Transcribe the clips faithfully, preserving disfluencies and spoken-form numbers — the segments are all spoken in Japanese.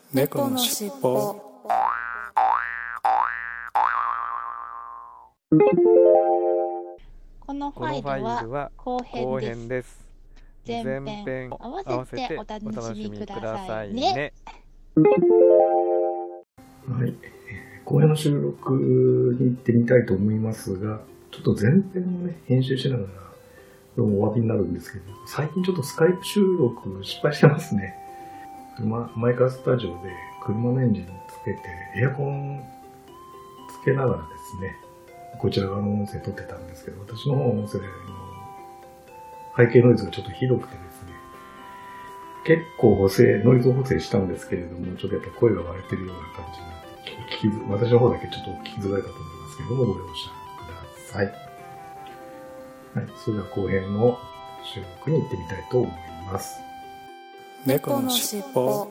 猫のしっぽ。 このファイルは後編です。前編合わせてお楽しみくださいね。 はい、後編の収録に行ってみたいと思いますが、ちょっと前編をね編集しながらどうもお詫びになるんですけど、最近ちょっとスカイプ収録失敗してますね。ま、マイカースタジオで車のエンジンつけてエアコンつけながらですね、こちら側の音声撮ってたんですけど、私の方の音声の背景ノイズがちょっとひどくてですね、結構補正、ノイズ補正したんですけれども、ちょっとやっぱ声が割れてるような感じになって、聞き私の方だけちょっと聞きづらいかと思いますけれども、ご容赦ください。はい、それでは後編の収録に行ってみたいと思います。 猫のしっぽ。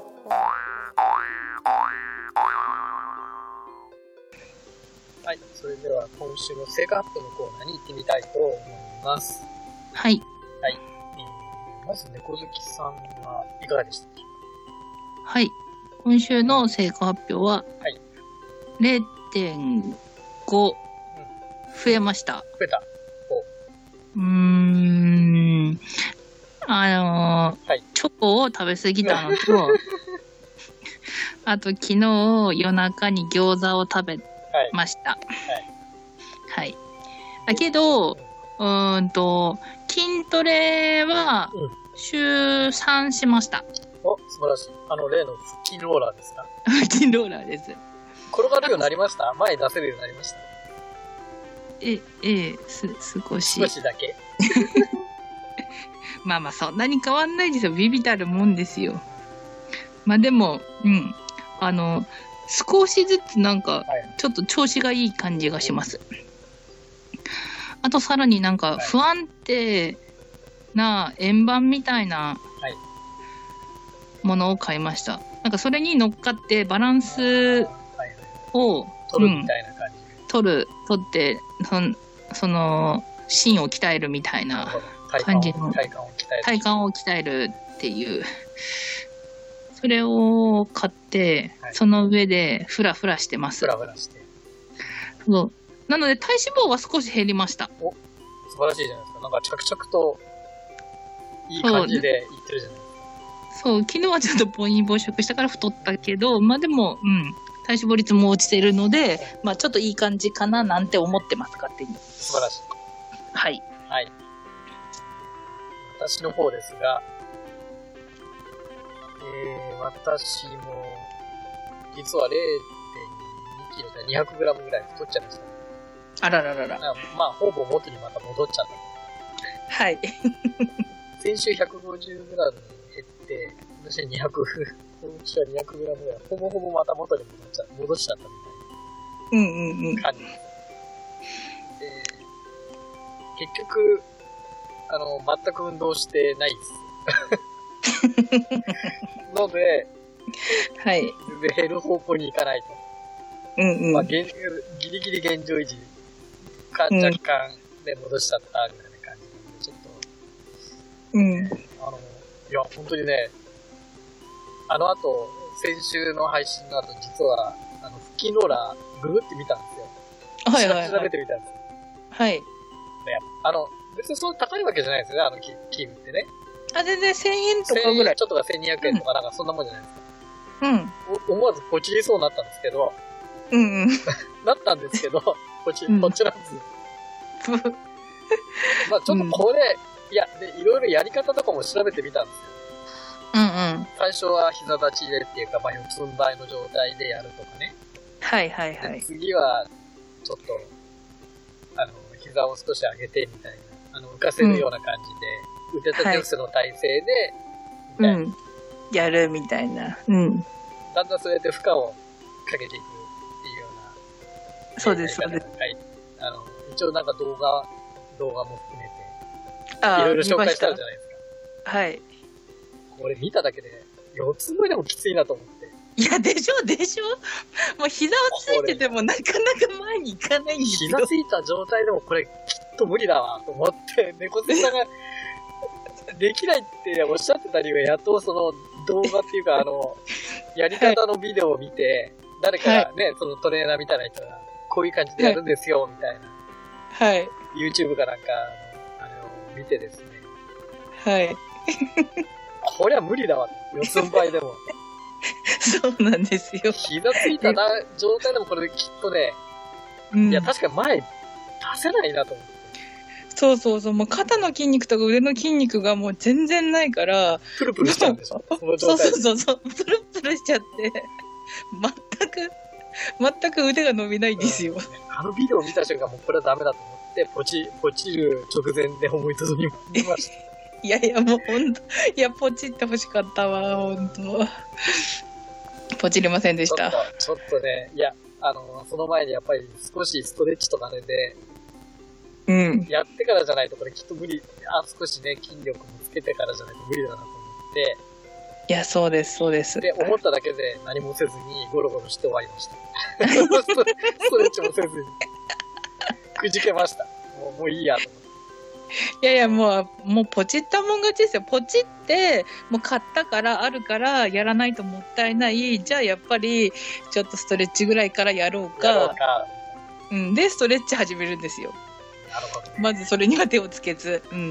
はい、それでは今週の成果発表のコーナーに行ってみたいと思います。 はい。 はい。えー、まず猫好きさんはいかがでしたでしょうか。はい。今週の成果発表は、 はい、 れいてんご 増えました。 増えた。 うーん。あのーはい、 チョコを食べ過ぎたのと、あと昨日夜中に餃子を食べました。はい。はい。だけど、うーんと、筋トレは週さんしました。 うん、お、素晴らしい。あの例の腹筋ローラーですか？ 腹筋ローラーです。 転がるようになりました？前出せるようになりました？ え、ええ、す、少し。 少しだけまあまあそんなに変わんないですよ。ビビたるもんですよ。まあでも、うん。あの、少しずつなんか、ちょっと調子がいい感じがします。はい、あとさらになんか不安定な円盤みたいなものを買いました。なんかそれに乗っかってバランスを、 取るみたいな感じ、 うん、取る、取って、その、その芯を鍛えるみたいな感じの体幹を鍛える体幹を鍛えるっていう、それを買って、はい、その上でフラフラしてます。 フラフラして。 そうなので体脂肪は少し減りました。 お、素晴らしいじゃないですか。なんか着々といい感じでいってるじゃないですか。 そう、昨日はちょっと暴飲暴食したから太ったけど、まあでも、うん、体脂肪率も落ちてるので、まあちょっといい感じかななんて思ってます、勝手に。 素晴らしい。 はい。 はい。私の方ですが、えー、私も、実は れいてんにキロでにひゃくグラムぐらい太っちゃいました。 あらららら。 まあ、ほぼ元にまた戻っちゃった。 はい。 先週ひゃくごじゅうグラム減って、私はにひゃく、今週はにひゃくグラムぐらい、ほぼほぼまた元に戻っちゃ戻しちゃったみたいな。 うんうんうん。 感じです。で、結局、あの、全く運動してないです。ので、 はい。 全然減る方向に行かないと。 うんうん。 まあ、ギリギリ現状維持か、若干で戻しちゃったみたいな感じなので、ちょっと、 うん。 あの、いや、本当にね、あの後、先週の配信の後、実は、あの、腹筋ローラー、ググってみたんですよ。 はいはい、はい。 調べてみたんです。 はい。 ね、あの、別にそう高いわけじゃないですよね、あの器具ってね。 あ、全然せんえんとかぐらい。 ちょっとがせんにひゃくえんとかなんかそんなもんじゃないですか。 うん。 思わずポチりそうになったんですけど。 うんうん。 なったんですけど、ポチ、ポチらず。まあちょっとこれ、うん、いや、で、いろいろやり方とかも調べてみたんですよ。 うんうん。 最初は膝立ちでっていうか、まあ四つん這いの状態でやるとかね。 はいはいはい。 次は、ちょっと、あの、膝を少し上げてみたいな、あの、浮かせるような感じで、うん、腕立て伏せの体勢で、 うん。やるみたいな。うん。 だんだんそうやって負荷をかけていくっていうような。 そうです、そうです。 はい。あの、一応なんか動画、動画も含めて、いろいろ紹介してあるじゃないですか。 はい。 これ見ただけで、四つ目でもきついなと思って。 いや、でしょ、でしょもう膝をついててもなかなか前に行かないんですよ。 膝ついた状態でもこれきっと無理だわと思って、猫背さんができないっておっしゃってた理由がやっとその動画っていうか、あの、やり方のビデオを見て、誰かがね、はい、そのトレーナーみたいな人が、こういう感じでやるんですよ、みたいな。 はい。 YouTube かなんか、あの、あれを見てですね。 はい。 こりゃ無理だわ。四つん這いでも。 そうなんですよ。 膝ついたな状態でもこれきっとね、うん、いや、確かに前出せないなと思って。 そうそうそう、もう肩の筋肉とか腕の筋肉がもう全然ないから、 プルプルしちゃうんでしょ。そのそうそうそうそう、プルプルしちゃって、全く、全く腕が伸びないんですよ。うん、 あのビデオを見た瞬間、もうこれはダメだと思って、ポチ、ポチる直前で思いとどみました。 いやいや、もうほんと、いや、ポチって欲しかったわ、ほんと。ポチれませんでした。 ちょっと、ちょっとね、いや、あの、その前にやっぱり少しストレッチとかで、 うん。 やってからじゃないとこれきっと無理、あ、少しね、筋力もつけてからじゃないと無理だなと思って。 いや、そうです、そうです。 で、思っただけで何もせずにゴロゴロして終わりました。ストレッチもせずに。くじけました。もう、もういいやと思って。 いやいや、もう、もうポチったもん勝ちですよ。ポチって、もう買ったからあるからやらないともったいない。じゃあやっぱり、ちょっとストレッチぐらいからやろうか。 やろうか。 うん。で、ストレッチ始めるんですよ。 なるほど、ね。 まずそれには手をつけず。うん。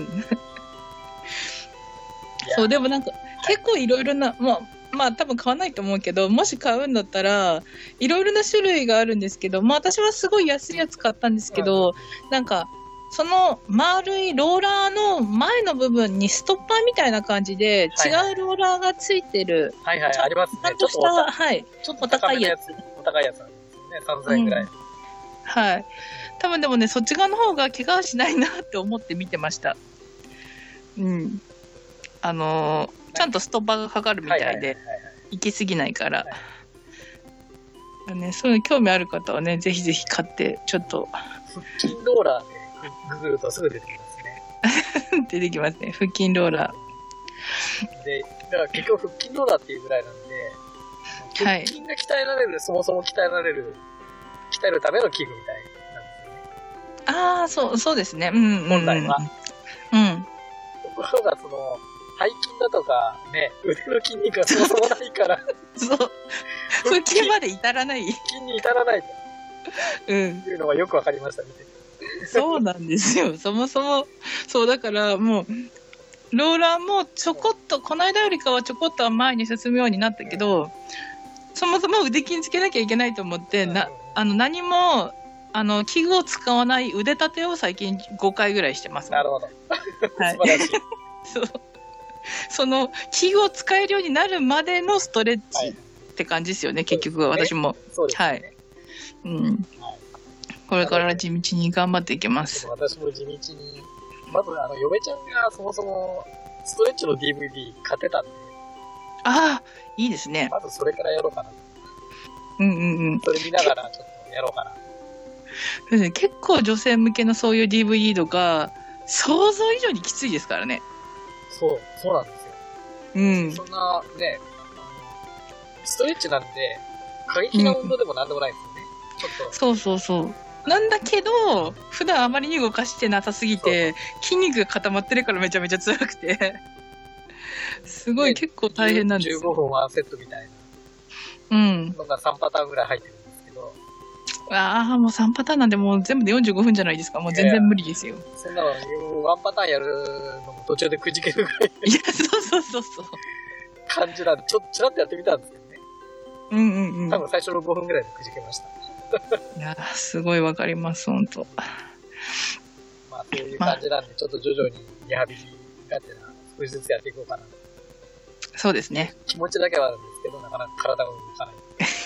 そう、でもなんか、結構いろいろな、まあ、まあ多分買わないと思うけど、もし買うんだったら、いろいろな種類があるんですけど、まあ私はすごい安いやつ買ったんですけど、うん、なんか、その丸いローラーの前の部分にストッパーみたいな感じで違うローラーがついてる。 はいはい、ありますね。 ちゃんとした、はい。 ちょっと高いやつ。お高いやつなんですよね。さんぜんえんくらい、うん。 はい。多分でもね、そっち側の方が怪我はしないなって思って見てました。うん。あのー、ちゃんとストッパーがかかるみたいで、行き過ぎないから。はいね、そういう興味ある方はね、ぜひぜひ買って、ちょっと。 腹筋ローラーでググるとすぐ出てきますね。出てきますね。腹筋ローラー。で、だから結局腹筋ローラーっていうぐらいなんで、腹筋が鍛えられる、はい、そもそも鍛えられる、鍛えるための器具みたいなんですよね。 ああ、そう、そうですね。うん、うん。 本来は。 うん。 ところが、その、背筋だとか、ね、腕の筋肉がそもそもないから。 そう。腹筋まで至らない。 腹筋に至らないと。うん。いうのがよくわかりました、見て。 そうなんですよ。そもそも、そう、だからもう、ローラーもちょこっと、この間よりかはちょこっと前に進むようになったけど、そもそも腕筋つけなきゃいけないと思って、な、あの、何も、あの、器具を使わない腕立てを最近ごかいぐらいしてます。 なるほど。 はい。 素晴らしい。 そう。その、器具を使えるようになるまでのストレッチって感じですよね、はい、結局は、私も。 そうですね。はい。 うん。これから地道に頑張っていきます。 私も地道に。まず、あの、嫁ちゃんがそもそもストレッチの ディーブイディー 買ってたんで。 ああ、いいですね。 まずそれからやろうかな。 うんうんうん。 それ見ながらちょっとやろうかな。 結構女性向けのそういう ディーブイディー とか、想像以上にきついですからね。 そう、そうなんですよ。うん。そんな、ね、ストレッチなんで、過激な運動でもなんでもないですよね。うん、ちょっと。 そうそうそう。なんだけど、普段あまりに動かしてなさすぎて、筋肉が固まってるからめちゃめちゃ辛くて。すごい結構大変なんですよ。 じゅうごふんワンセットみたいな。うん。 のがさんパターンぐらい入ってるんですけど。 ああ、もうさんパターンなんでもう全部でよんじゅうごふんじゃないですか。もう全然無理ですよ。 そんなの、ワンパターンやるのも途中でくじけるぐらい。 いや、そうそうそうそう。 感じなんで、ちょっとちらっとやってみたんですけどね。 うんうんうん。 多分最初のごふんぐらいでくじけました。 いや、すごいわかります、ほんと。 まあ、そういう感じなんで、まあ、ちょっと徐々にリハビリがてら少しずつやっていこうかな。 そうですね。 気持ちだけはあるんですけど、なかなか体が動かない。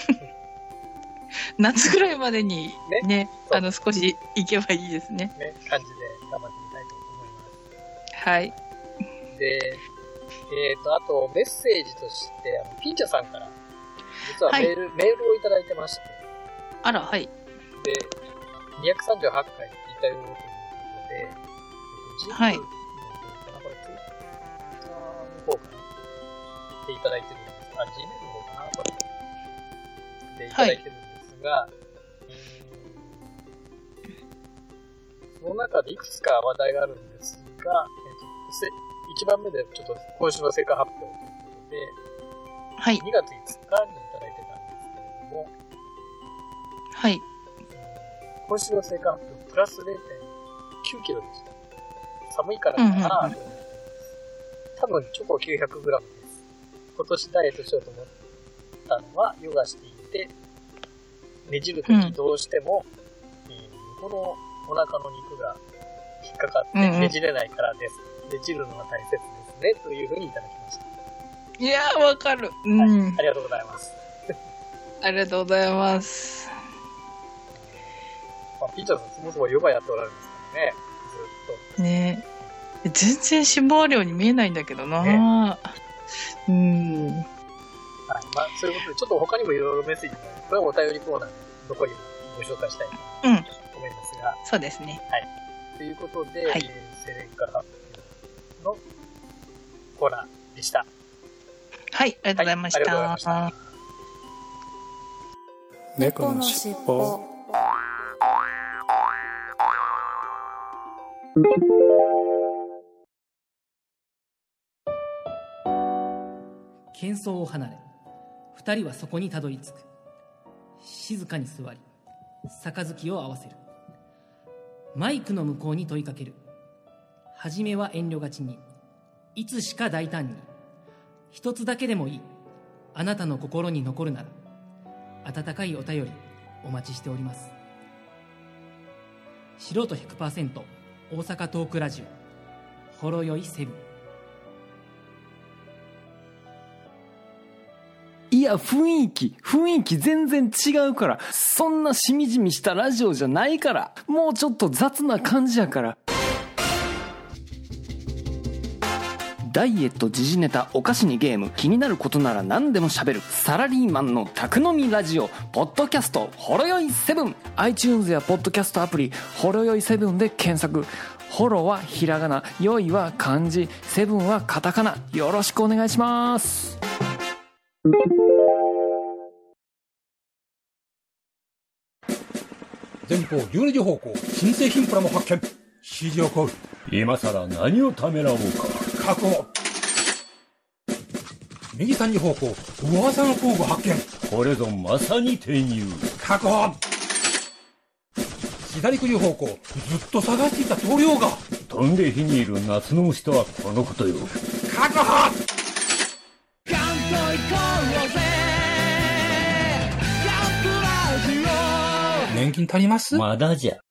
夏ぐらいまでにね、ねあの、少し行けばいいですね。 ね、感じで頑張ってみたいと思います。 はい。 で、えっと、あと、メッセージとして、あの、ピンチャさんから、実はメール、はい、メールをいただいてまして。 あら、はい。 で、にひゃくさんじゅうはちかい聞いたよということで、 はい。 これ、ツイッターの方かなっていただいてるんです。あ、Gmail の方かなこれ。で、いただいてるんですが、はい、その中でいくつか話題があるんですが、えっと、いちばんめでちょっと今週の成果発表ということで、 はい。 にがついつかにいただいてたんですけれども、 はい。 今週の生活温プラス れいてんきゅうキロでした。寒いからかなと思ってます。多分チョコ きゅうひゃくグラム です。今年ダイエットしようと思ったのはヨガしていて、ねじるときどうしても、うん、えー、このお腹の肉が引っかかってねじれないからです。うんうん、ねじるのが大切ですね、というふうにいただきました。 いやー、わかる。うん、 はい。ありがとうございます。 ありがとうございます。 まあ、ピーチャーさんそもそもヨガやっておられるんですからね、ずっと。 ねえ。全然脂肪量に見えないんだけどな、ね、うん。 はい。まあ、そういうことで、ちょっと他にもいろいろメッセージ、これはお便りコーナーでどこにもご紹介したいと思いますが。 うん。そうですね。 はい。ということで、 はい、 えー、セレンカ発表のコーナーでした。 はい、ありがとうございました。はい、ありがとうございました。 猫のしっぽ。 喧騒を離れ、二人はそこにたどり着く。静かに座り、杯を合わせる。マイクの向こうに問いかける。はじめは遠慮がちに、いつしか大胆に。一つだけでもいい。あなたの心に残るなら、温かいお便りお待ちしております。素人 ひゃくパーセント 大阪トークラジオほろよいセブン。 いや、雰囲気雰囲気全然違うから。そんなしみじみしたラジオじゃないから。もうちょっと雑な感じやから。ダイエット、時事ネタ、お菓子にゲーム、気になることなら何でも喋るサラリーマンの宅飲みラジオ、ポッドキャストほろよいセブン。 iTunes やポッドキャストアプリほろよいセブンで検索。ホロはひらがな、よいは漢字、セブンはカタカナ。よろしくお願いします。 前方じゅうにじ方向、新製品プラも発見。指示を行う。 今さら何をためらおうか。 確保。右さんじ方向、噂の工具発見。 これぞまさに転入。 確保。左くじ方向、ずっと探していた塗料が。 飛んで火にいる夏の虫とはこのことよ。 確保。年金足ります？ まだじゃ。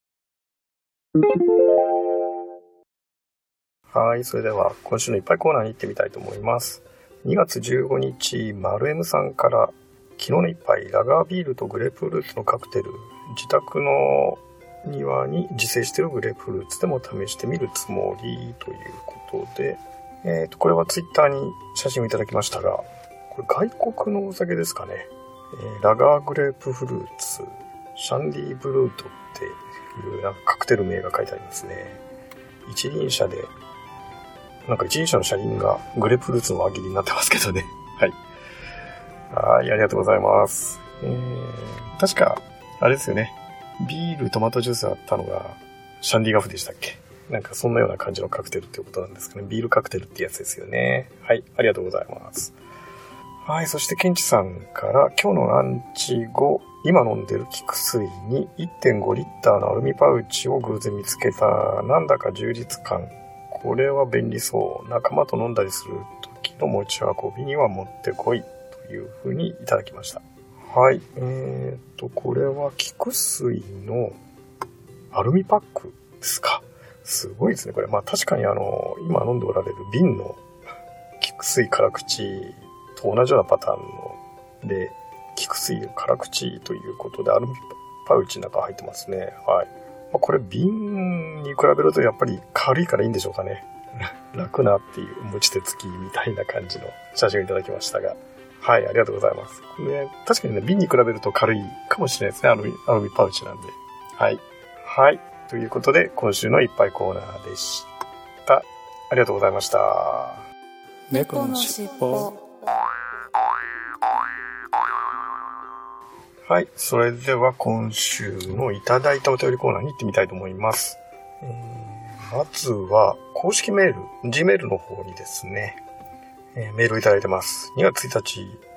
はい、それでは今週のいっぱいコーナーに行ってみたいと思います。にがつじゅうごにち、マルエムさんから昨日の一杯ラガービールとグレープフルーツのカクテル、自宅の庭に自生しているグレープフルーツでも試してみるつもりということで、えーと、これはツイッターに写真をいただきましたが、これ外国のお酒ですかね。えー、ラガーグレープフルーツ、シャンディブルートっていうなんかカクテル名が書いてありますね。一輪車で、なんか一輪車の車輪がグレープフルーツの輪切りになってますけどね。はい。はい、ありがとうございます。えー、確か、あれですよね。ビール、トマトジュースあったのが、シャンディガフでしたっけ？なんかそんなような感じのカクテルっていうことなんですかね。ビールカクテルってやつですよね。はい、ありがとうございます。はい、そしてケンチさんから、今日のランチ後、今飲んでる菊水に いってんごリッターのアルミパウチを偶然見つけた。なんだか充実感。これは便利そう。仲間と飲んだりする時の持ち運びにはもってこい。というふうにいただきました。はい。えーと、これは菊水のアルミパックですか。すごいですね。これ、まあ確かにあの、今飲んでおられる瓶の菊水辛口と同じようなパターンので、菊水辛口ということでアルミパウチの中入ってますね。はい。まあ、これ瓶に比べるとやっぱり軽いからいいんでしょうかね。楽なっていう持ち手付きみたいな感じの写真をいただきましたが。はい、ありがとうございます。ね、確かにね、瓶に比べると軽いかもしれないですね。アルミ、アルミパウチなんで。はい。はい。ということで、今週のいっぱいコーナーでした。ありがとうございました。 猫のしっぽ。 はい。それでは今週のいただいたお便りコーナーに行ってみたいと思います。えー、まずは、公式メール、Gmail の方にですね、えー、メールをいただいてます。にがつついたち、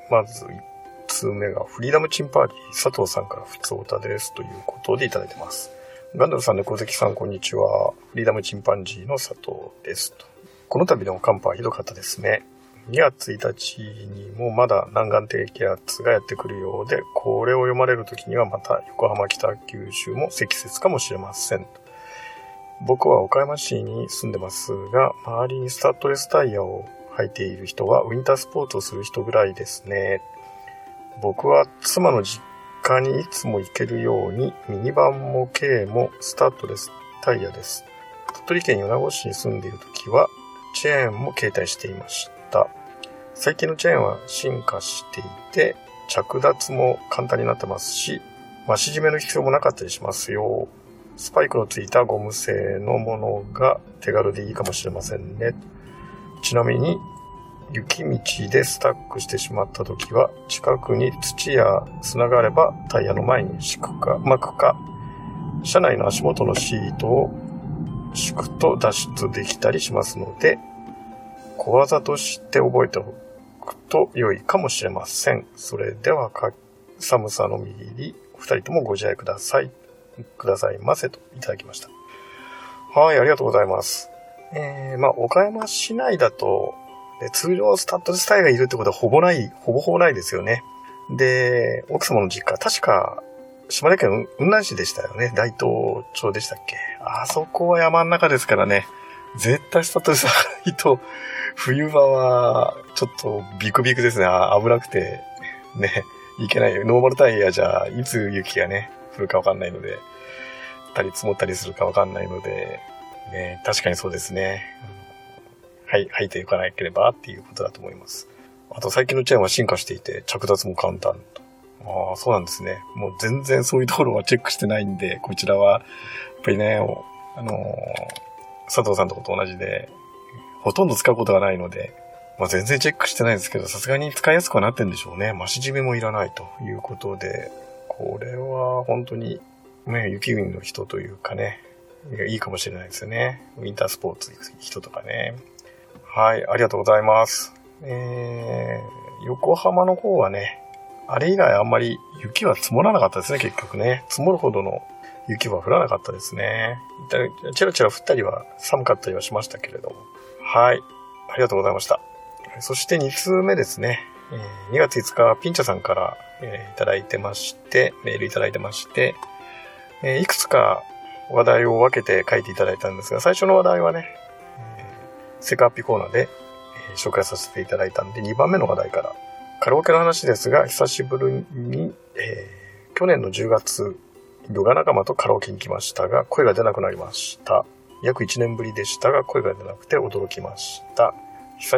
まずいつつめがフリーダムチンパーティー佐藤さんからふつおたですということでいただいてます。ガンダルさん、猫好きさん、こんにちは。フリーダムチンパンジーの佐藤ですと。この度の寒波はひどかったですね。にがつついたちにもまだ南岸低気圧がやってくるようで、これを読まれる時にはまた横浜北九州も積雪かもしれません。僕は岡山市に住んでますが、周りにスタッドレスタイヤを履いている人はウィンタースポーツをする人ぐらいですね。僕は妻の実家にいつも行けるようにミニバンも軽もスタッドレスタイヤです。鳥取県米子市に住んでいる時はチェーンも携帯していました。最近のチェーンは進化していて着脱も簡単になってますし、増し締めの必要もなかったりしますよ。スパイクのついたゴム製のものが手軽でいいかもしれませんね。ちなみに雪道でスタックしてしまった時は近くに土や砂があればタイヤの前に敷くか巻くか、車内の足元のシートを敷くと脱出できたりしますので、小技として覚えておくと良いかもしれません。それでは寒さの右りお二人ともご自愛くださいくださいませといただきました。はい、ありがとうございます。えー、まあ岡山市内だとで通常スタッドレスタイヤがいるってことはほぼない、ほぼほぼないですよね。で、奥様の実家、確か島根県雲南市でしたよね。大東町でしたっけ。あそこは山の中ですからね。絶対スタッドレスがないと、冬場はちょっとビクビクですね。危なくて、ね、いけない。ノーマルタイヤじゃ、いつ雪がね、降るかわかんないので、たり積もったりするかわかんないので、ね、確かにそうですね。はい、履いていかなければっていうことだと思います。あと最近のチェーンは進化していて着脱も簡単と。ああ、そうなんですね。もう全然そういうところはチェックしてないんで、こちらはやっぱりね、あのー、佐藤さんとこと同じでほとんど使うことがないので、まあ、全然チェックしてないんですけど、さすがに使いやすくはなってんでしょうね。増し締めもいらないということで、これは本当にね、雪国の人というかね、いいかもしれないですよね。ウィンタースポーツ行く人とかね。はい、ありがとうございます。えー、横浜の方はね、あれ以来あんまり雪は積もらなかったですね、結局ね。積もるほどの雪は降らなかったですね。チラチラ降ったりは寒かったりはしましたけれども。はい、ありがとうございました。そしてにつうめですね。にがついつか、ピンチャさんから、えー、いただいてまして、メールいただいてまして、えー、いくつか話題を分けて書いていただいたんですが、最初の話題はね、セカアピコーナーで、えー、紹介させていただいたんで、にばんめの話題から。カラオケの話ですが、久しぶりに、えー、去年のじゅうがつ、ヨガ仲間とカラオケに来ましたが、声が出なくなりました。約いちねんぶりでしたが、声が出なくて驚きました。久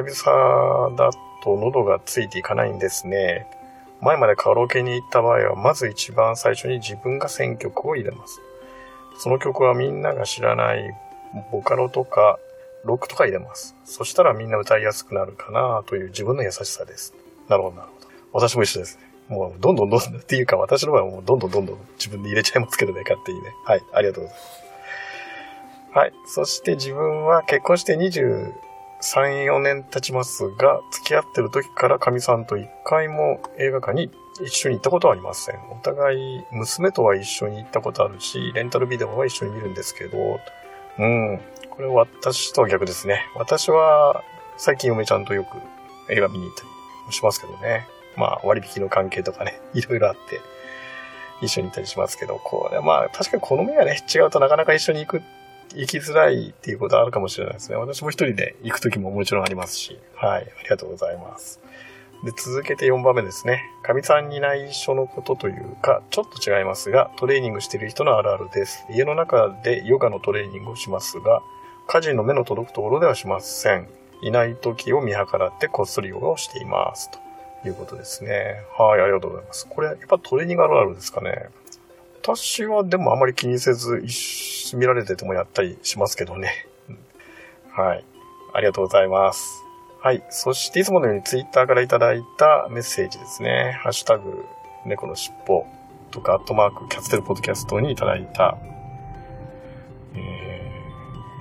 々だと喉がついていかないんですね。前までカラオケに行った場合は、まず一番最初に自分が選曲を入れます。その曲はみんなが知らないボカロとか、ロックとか入れます。そしたらみんな歌いやすくなるかなという自分の優しさです。なるほど、なるほど。私も一緒ですね。もうどんどんどんどんっていうか、私の場合はもうどんどんどんどん自分で入れちゃいますけどね、勝手にね。はい、ありがとうございます。はい。そして自分は結婚してにじゅうさん、よねん経ちますが、付き合ってる時から神さんと一回も映画館に一緒に行ったことはありません。お互い娘とは一緒に行ったことあるし、レンタルビデオは一緒に見るんですけど、うん。これは私とは逆ですね。私は最近嫁ちゃんとよく映画見に行ったりしますけどね。まあ割引の関係とかね、いろいろあって一緒に行ったりしますけど、これまあ確かに好みがね、違うとなかなか一緒に行く、行きづらいっていうことはあるかもしれないですね。私も一人で行くときももちろんありますし。はい、ありがとうございます。で、続けてよんばんめですね。神さんに内緒のことというか、ちょっと違いますが、トレーニングしている人のあるあるです。家の中でヨガのトレーニングをしますが、家事の目の届くところではしません。いない時を見計らってこっそりヨガをしています。ということですね。はい、ありがとうございます。これ、やっぱトレーニングあるあるですかね。私はでもあまり気にせず、見られててもやったりしますけどね。はい。ありがとうございます。はい。そしていつものようにツイッターからいただいたメッセージですね。ハッシュタグ、猫のしっぽとか、アットマーク、キャツテルポッドキャストにいただいた、え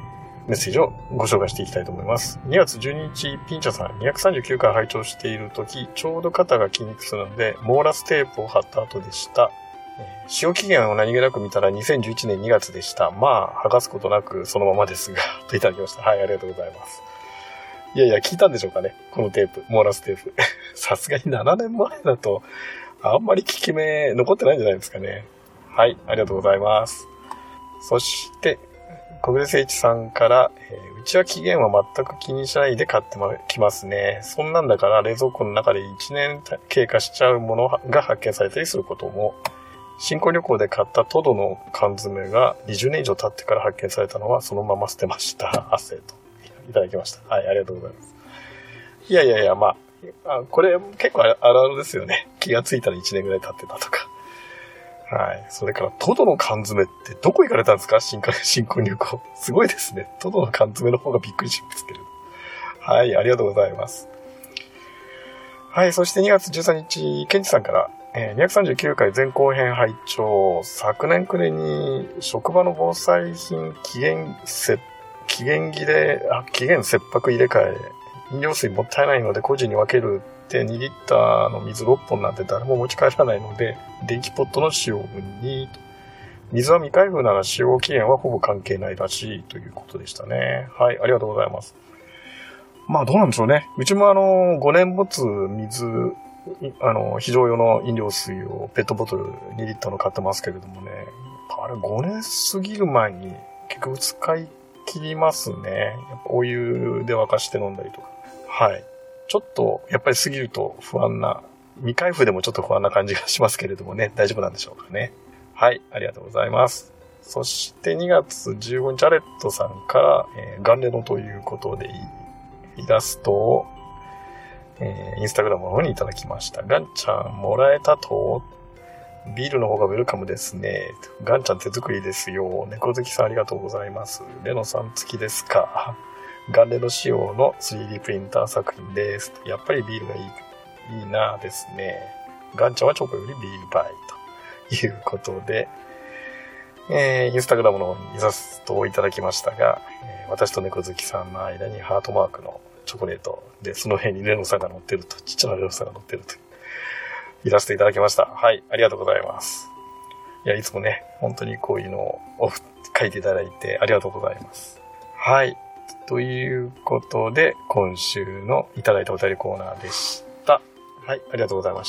メッセージをご紹介していきたいと思います。にがつじゅうににち、ピンチャさんにひゃくさんじゅうきゅうかい拝聴しているとき、ちょうど肩が筋肉痛なので、モーラステープを貼った後でした。使用期限を何気なく見たらにせんじゅういちねんにがつでした。まあ、剥がすことなくそのままですが、といただきました。はい、ありがとうございます。いやいや、聞いたんでしょうかね、このテープ、モーラステープ。さすがにななねんまえだと、あんまり効き目残ってないんじゃないですかね。はい、ありがとうございます。そして、小暮誠一さんから、えー、うちは期限は全く気にしないで買ってきますね。そんなんだから冷蔵庫の中でいちねん経過しちゃうものが発見されたりすることも、新婚旅行で買ったトドの缶詰がにじゅうねん以上経ってから発見されたのはそのまま捨てました。汗といただきました。はい、ありがとうございます。いやいやいや、まあ、あこれ結構あるあるですよね。気がついたらいちねんぐらい経ってたとか。はい。それからトドの缶詰ってどこ行かれたんですか？新婚、新婚旅行。すごいですね。トドの缶詰の方がびっくりしますけれど。はい、ありがとうございます。はい、そしてにがつじゅうさんにち、ケンチさんから、えー、にひゃくさんじゅうきゅうかい前後編拝聴。昨年暮れに職場の防災品期限せ期限切れあ期限切迫入れ替え、飲料水もったいないので個人に分けるってにリッターの水ろっぽんなんて誰も持ち帰らないので電気ポットの使用分に。水は未開封なら使用期限はほぼ関係ないらしいということでしたね。はい、ありがとうございます。まあどうなんでしょうね。うちもあのごねん持つ水あの、非常用の飲料水をペットボトルにリッターの買ってますけれどもね。あれごねん過ぎる前に結局使い切りますね。やっぱお湯で沸かして飲んだりとか。はい。ちょっとやっぱり過ぎると不安な、未開封でもちょっと不安な感じがしますけれどもね。大丈夫なんでしょうかね。はい。ありがとうございます。そしてにがつじゅうごにち、アレットさんから、えー、ガンレノということでイラストをえー、インスタグラムの方にいただきました。ガンちゃんもらえたとビールの方がウェルカムですね。ガンちゃん手作りですよ。猫好きさんありがとうございます。レノさん付きですか。ガンレノ仕様の スリーディー プリンター作品です。やっぱりビールがいい、いいなですね。ガンちゃんはチョコよりビールバイということで、えー、インスタグラムの方にイラストをいただきましたが、えー、私と猫好きさんの間にハートマークのチョコレートで、その辺にレノさんが乗ってると、ちっちゃなレノさんが乗ってると、イラストいただきました。はい、ありがとうございます。いや、いつもね、本当にこういうのを書いていただいてありがとうございます。はい、ということで、今週のいただいたお便りコーナーでした。はい、ありがとうございました。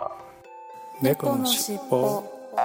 猫のしっぽ。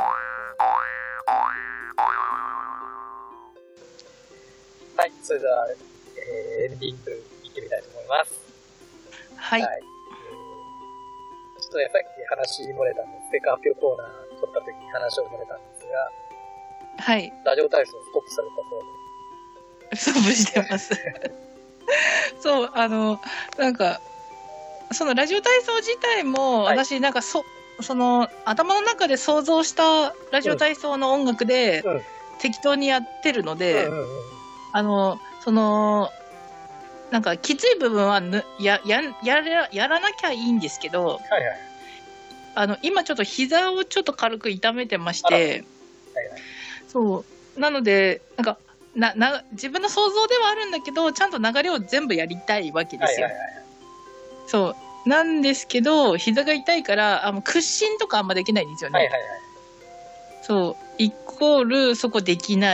はい、それでは、えー、エンディングいってみたいと思います。 はい。はい、 ちょっとね、さっき話漏れたんです。ステッカー発表コーナー撮った時に話を漏れたんですが、 はい。 ラジオ体操ストップされたそうで。ストップしてます。そう、あの、なんか、そのラジオ体操自体も、はい、私なんかそ、その、頭の中で想像したラジオ体操の音楽で、うん、適当にやってるので、うんうんうん、あの、その、なんかきつい部分はぬやややらやらなきゃいいんですけど、はいはい、あの今ちょっと膝をちょっと軽く痛めてまして、はいはい、そうなのでなんかなな自分の想像ではあるんだけどちゃんと流れを全部やりたいわけですよ。はいはいはい、そうなんですけど膝が痛いからあの屈伸とかあんまできないんですよね。はいはいはい、そうイコールそこできない、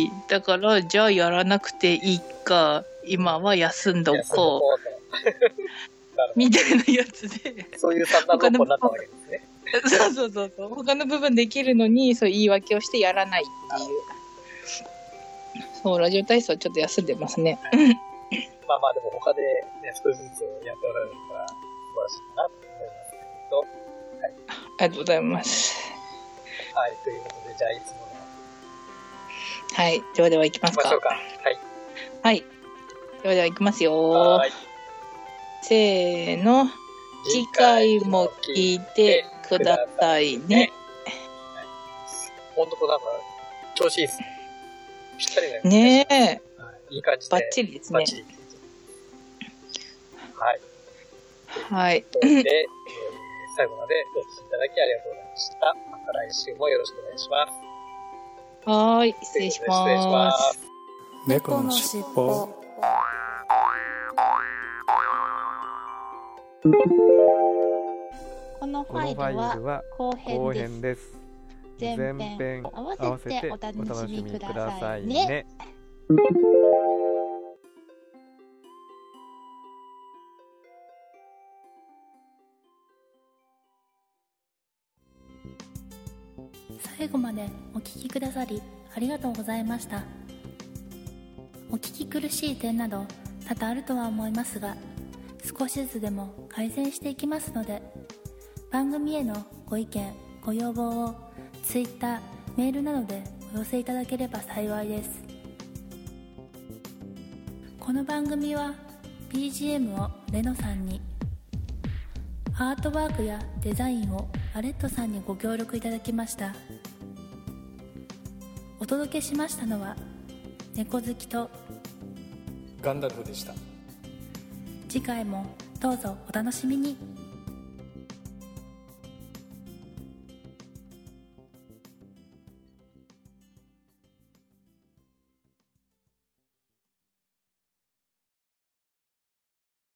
うん、だからじゃあやらなくていいか。今は休んどこうみたいなやつでそういう三段論法になったわけですね。 そうそうそうそう他の部分できるのにそう言い訳をしてやらないっていうそうラジオ体操ちょっと休んでますね。 まあまあでも他で、ね、少しずつやっておられるから素晴らしいなと思いますけど、はい、 ありがとうございます。 はいということでじゃあいつものはいではでは行きますか。 行きましょうか。はいはいではでは行きますよ。はい。せーの。次回も聞いてくださいね。 ほんとなんか、調子いいですね。ぴったりね。ねえ、 はい。いい感じで。 バッチリですね。バッチリ。 はい。 はい。 で、えー、最後までお聞きいただきありがとうございました。また来週もよろしくお願いします。 はい。失礼します。失礼します。 猫のしっぽ。 このファイルは後編です。前編合わせてお楽しみくださいね。 最後までお聞きくださりありがとうございました。お聞き苦しい点など多々あるとは思いますが、少しずつでも改善していきますので、番組へのご意見ご要望を Twitter、メールなどでお寄せいただければ幸いです。この番組は ビージーエム をレノさんに、アートワークやデザインをアレットさんにご協力いただきました。お届けしましたのは猫好きとガンダルフでした。 次回もどうぞお楽しみに。